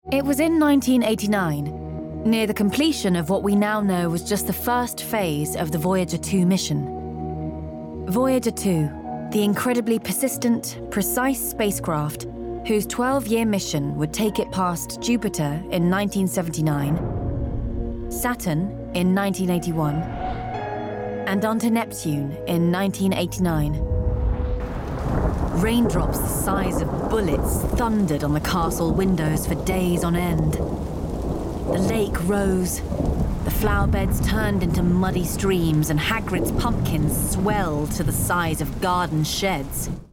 It was in 1989, near the completion of what we now know was just the first phase of the Voyager 2 mission. Voyager 2, the incredibly persistent, precise spacecraft whose 12-year mission would take it past Jupiter in 1979, Saturn in 1981, and onto Neptune in 1989. Raindrops the size of bullets thundered on the castle windows for days on end. The lake rose, the flower beds turned into muddy streams, and Hagrid's pumpkins swelled to the size of garden sheds.